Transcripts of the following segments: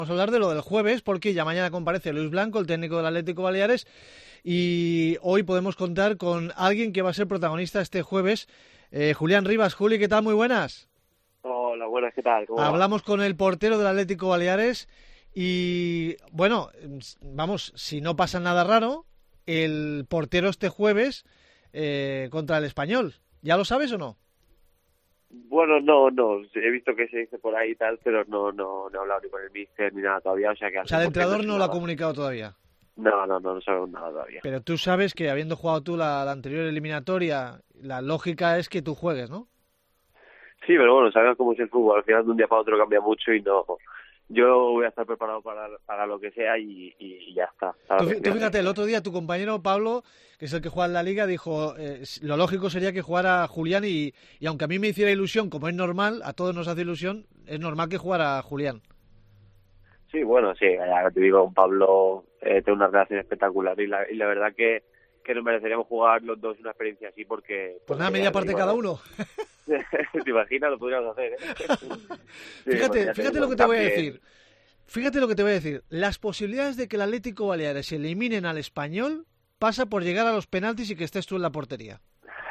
Vamos a hablar de lo del jueves, porque ya mañana comparece Luis Blanco, el técnico del Atlético Baleares, y hoy podemos contar con alguien que va a ser protagonista este jueves, Julián Rivas. Juli, ¿qué tal? Muy buenas. Hola, buenas, ¿qué tal? ¿Cómo va? Hablamos con el portero del Atlético Baleares y, bueno, vamos, si no pasa nada raro, el portero este jueves contra el Español. ¿Ya lo sabes o no? Bueno, no, he visto que se dice por ahí y tal, pero no he hablado ni con el míster ni nada todavía, o sea que... O sea, el entrenador no lo ha comunicado todavía. No sabemos nada todavía. Pero tú sabes que habiendo jugado tú la anterior eliminatoria, la lógica es que tú juegues, ¿no? Sí, pero bueno, sabes cómo es el fútbol, al final de un día para otro cambia mucho y no... Yo voy a estar preparado para lo que sea y ya está. Tú fíjate, el otro día tu compañero Pablo, que es el que juega en la Liga, dijo lo lógico sería que jugara Julián y aunque a mí me hiciera ilusión, como es normal, a todos nos hace ilusión, es normal que jugara Julián. Sí, bueno, sí, ya te digo, con Pablo tengo una relación espectacular y la verdad que nos mereceríamos jugar los dos una experiencia así porque... Pues nada, media parte cada uno. ¿Te imaginas? Lo podríamos hacer, ¿eh? Sí, fíjate lo que te voy a decir. Fíjate lo que te voy a decir. Las posibilidades de que el Atlético Baleares eliminen al Español pasa por llegar a los penaltis y que estés tú en la portería.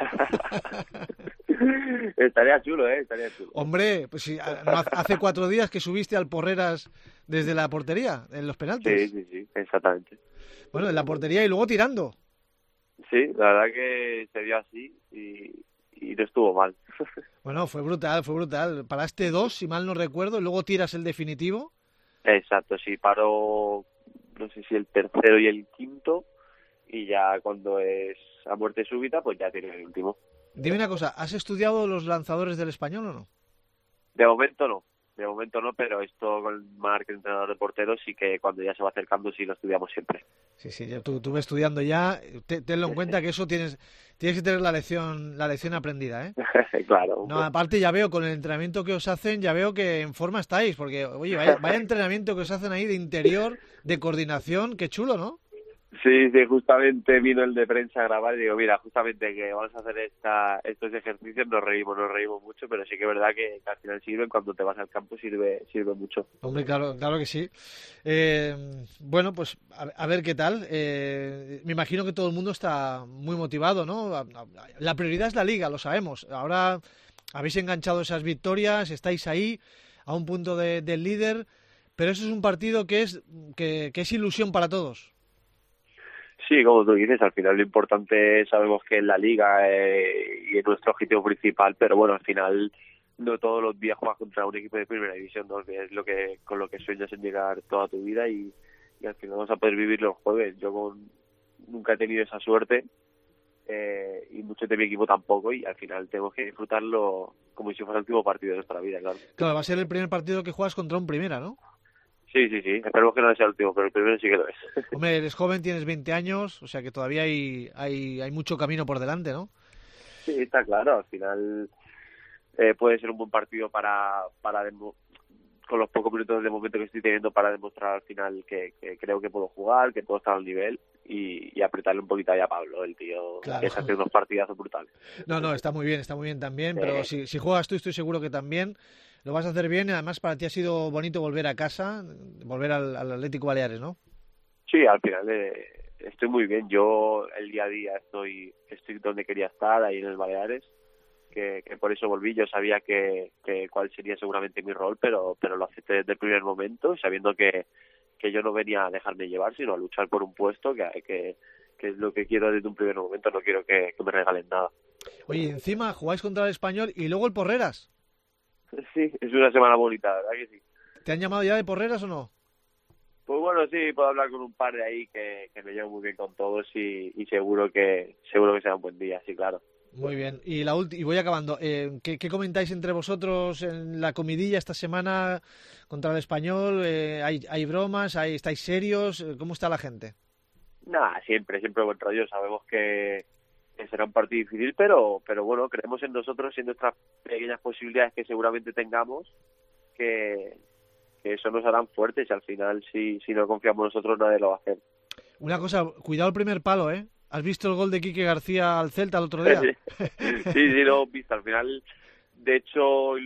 Estaría chulo, estaría chulo. Hombre, pues si hace 4 días que subiste al Porreras desde la portería, en los penaltis. Sí, exactamente. Bueno, en la portería y luego tirando. Sí, la verdad que se dio así y no estuvo mal. Bueno, fue brutal. Paraste 2, si mal no recuerdo, y luego tiras el definitivo. Exacto, sí, paró, no sé si el tercero y el quinto, y ya cuando es a muerte súbita, pues ya tiene el último. Dime una cosa, ¿has estudiado los lanzadores del Español o no? De momento no, pero esto con el Marc, el entrenador de porteros, sí que cuando ya se va acercando sí lo estudiamos siempre. Sí, tú ves estudiando ya, tenlo en cuenta que eso tienes que tener la lección aprendida, ¿eh? Claro. No, aparte ya veo, con el entrenamiento que os hacen, ya veo que en forma estáis, porque, oye, vaya entrenamiento que os hacen ahí de interior, de coordinación, qué chulo, ¿no? Sí, justamente vino el de prensa a grabar y digo, mira, justamente que vamos a hacer estos ejercicios, nos reímos mucho, pero sí que es verdad que al final sirven, cuando te vas al campo sirve mucho. Hombre, claro que sí. Bueno, pues a ver qué tal. Me imagino que todo el mundo está muy motivado, ¿no? La prioridad es la Liga, lo sabemos. Ahora habéis enganchado esas victorias, estáis ahí, a un punto del líder, pero eso es un partido que es ilusión para todos. Sí, como tú dices, al final lo importante sabemos que es la Liga y es nuestro objetivo principal, pero bueno, al final no todos los días juegas contra un equipo de primera división, ¿no? Que es con lo que sueñas en llegar toda tu vida y al final vamos a poder vivir los jueves. Yo nunca he tenido esa suerte y muchos de mi equipo tampoco, y al final tenemos que disfrutarlo como si fuera el último partido de nuestra vida, claro. Claro, va a ser el primer partido que juegas contra un primera, ¿no? Sí, esperemos que no sea el último, pero el primero sí que lo es. Hombre, eres joven, tienes 20 años, o sea que todavía hay mucho camino por delante, ¿no? Sí, está claro, al final puede ser un buen partido con los pocos minutos de momento que estoy teniendo para demostrar al final que creo que puedo jugar, que puedo estar al nivel y apretarle un poquito ahí a Pablo, el tío, claro, que está haciendo unos partidazos brutales. No, está muy bien también, pero si juegas tú estoy seguro que también lo vas a hacer bien, y además para ti ha sido bonito volver a casa, volver al Atlético Baleares, ¿no? Sí, al final estoy muy bien. Yo el día a día estoy donde quería estar, ahí en el Baleares, que por eso volví. Yo sabía que cuál sería seguramente mi rol, pero lo acepté desde el primer momento, sabiendo que yo no venía a dejarme llevar, sino a luchar por un puesto, que es lo que quiero desde un primer momento. No quiero que me regalen nada. Oye, encima jugáis contra el Español y luego el Porreras. Sí, es una semana bonita, ¿verdad que sí? ¿Te han llamado ya de Porreras o no? Pues bueno, sí, puedo hablar con un par de ahí que me llevo muy bien con todos y seguro que será un buen día, sí, claro. Muy bien. Y voy acabando. ¿Qué comentáis entre vosotros en la comidilla esta semana contra el Español? ¿Hay bromas? ¿Estáis serios? ¿Cómo está la gente? Nada, siempre buen rollo. Sabemos que será un partido difícil, pero bueno, creemos en nosotros y en nuestras pequeñas posibilidades que seguramente tengamos, que eso nos harán fuertes, y al final si no confiamos nosotros nadie lo va a hacer. Una cosa, cuidado el primer palo, ¿eh? ¿Has visto el gol de Quique García al Celta el otro día? Sí, lo he visto. Al final, de hecho, hoy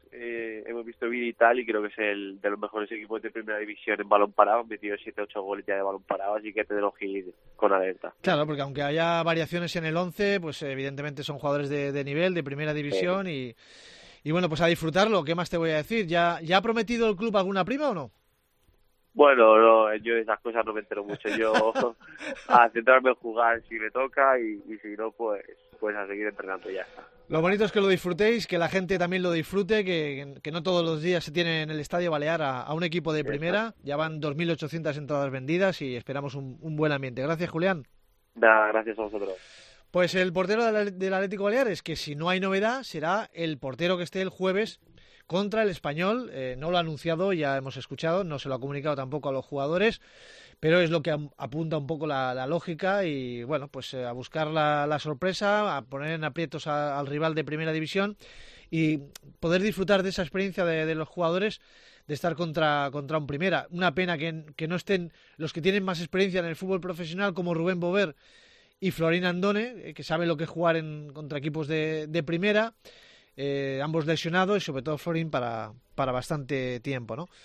hemos visto vídeo y tal, y creo que es el de los mejores equipos de primera división en balón parado. Han metido 7-8 goles ya de balón parado, así que tenemos que ir con alerta. Claro, porque aunque haya variaciones en el 11, pues evidentemente son jugadores de nivel, de primera división, y bueno, pues a disfrutarlo. ¿Qué más te voy a decir? ¿Ya ha prometido el club alguna prima o no? Bueno, no, yo de esas cosas no me entero mucho. Yo a centrarme en jugar si me toca, y si no, pues a seguir entrenando y ya está. Lo bonito es que lo disfrutéis, que la gente también lo disfrute, que no todos los días se tiene en el Estadio Balear a un equipo de primera. Ya van 2.800 entradas vendidas y esperamos un buen ambiente. Gracias, Julián. Nada, gracias a vosotros. Pues el portero del Atlético Baleares, que si no hay novedad, será el portero que esté el jueves contra el Español. No lo ha anunciado, ya hemos escuchado, no se lo ha comunicado tampoco a los jugadores, pero es lo que apunta un poco la lógica, y bueno, pues a buscar la sorpresa, a poner en aprietos al rival de primera división y poder disfrutar de esa experiencia de los jugadores de estar contra un primera. Una pena que no estén los que tienen más experiencia en el fútbol profesional, como Rubén Bover y Florín Andone, que sabe lo que es jugar contra equipos de primera, ambos lesionados, y sobre todo Florín para bastante tiempo, ¿no?